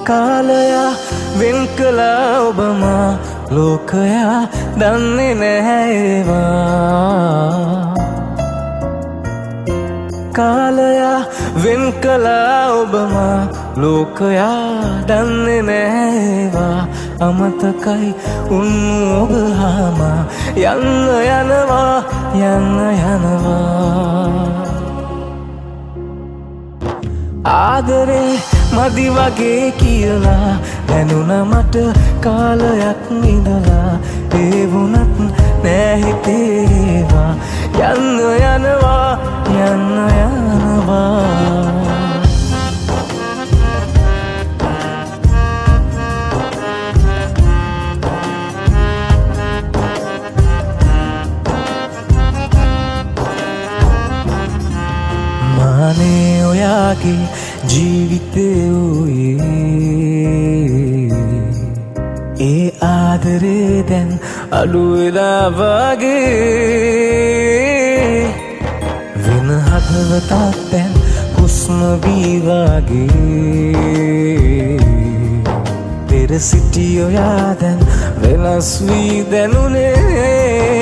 කාලයා වෙන් කළා ඔබම ලෝකයා දන්නේ නැහැ ඒවා කාලයා වෙන් කළා ඔබම ලෝකයා දන්නේ නැහැ ඒවා අමතකයි උන්නු ඔබ හාම යන්න යනවා ආදරේ මදි වගේ කියලා දැනුණ මට කාලයක් ඉඳලා ඒ වුණත් නෑ හිතේවා යන්න යනවා මානේ ඔයාගේ ජීවිතේ වූයේ ඒ ආදරේ දැන් අඩු වෙලා වගේ වෙන හදවතක් දැන් හුස්ම වී වගේ පෙර සිටි ඔයා දැන් වෙනස් වී දැනුනේ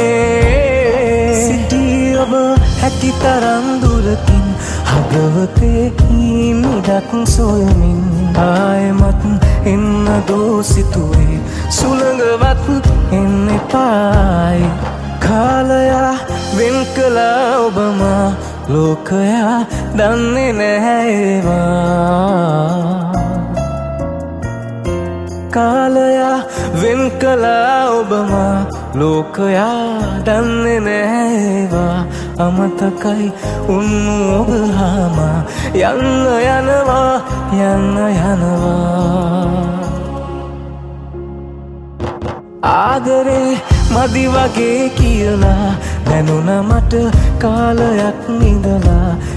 සිටි ඔබ හැකි තරම් දුරකින් හදවතේ හිමිඩක් සොයමින් ආයෙමත් එන්න දෝසිතුවේ සුළඟවත් එන්න එපායි කාලයා වෙන් කළා ඔබම ලෝකයා දන්නේ නැහැ ඒවා කාලයා වෙන් කළා ඔබම ලෝකයා දන්නේ නැහැ ඒවා අමතකයි උන්නු ඔබ හාම යන්න යනවා ආදරේ මදි වගේ කියලා දැනුණ මට කාලයක් ඉඳලා